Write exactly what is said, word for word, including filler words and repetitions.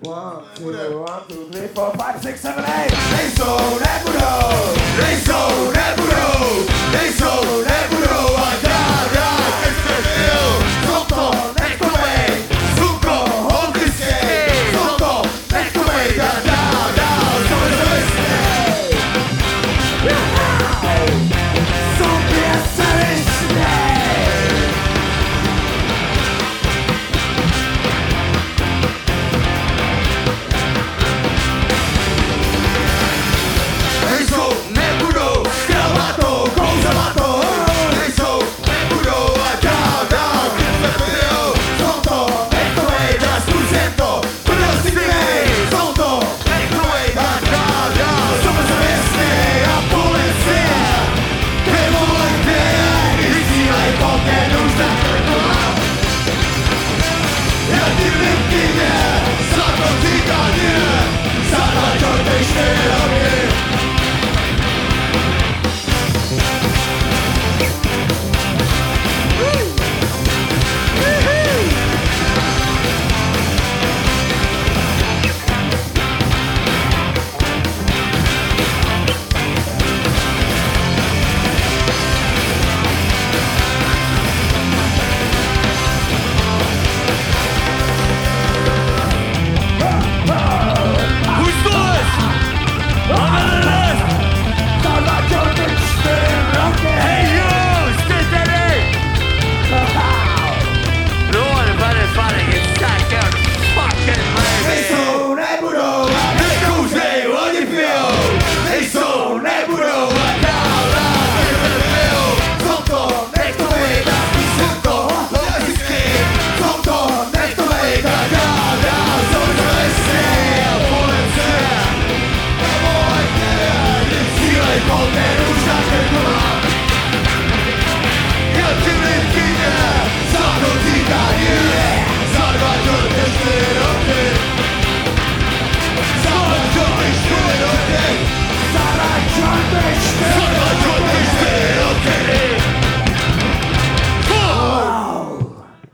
One, two, one, two, three, four, five, six, seven, eight. Nejsou, nebudou, nejsou, nebudou, nejsou, nebudou a dál, dál, teď se žijou. Jsou to nechtovej, suko, holkyskej, jsou to nechtovej, dál, dál, dál, sobě sobě srdečnej. Nejsou, nebudou, kravatou, kouzavatou. Nejsou, nebudou a dál, dál, když se pijou. Jsou to nechtovej, dá zkusem to, prostivej. Jsou to nechtovej, dá dál, dál, sobě zvěstnej a policie. Ty vole, kde je, když cílej poměr už tak nekolám. Já ty vypkyně, za to týkaně, za dva čortej čtyři roky. Nejsou, nebudou a nekouřej, oni pijou. Nejsou, nebudou a dál, dál, nepijou. Jsou to nechtovej, dá písem to, logicky. Jsou to nechtovej, dá dál, dál, jsou to lesy a policie. A vole, kde je, když cílej poměr už tak nekolám. Já ty lidkyně, za to týkaně.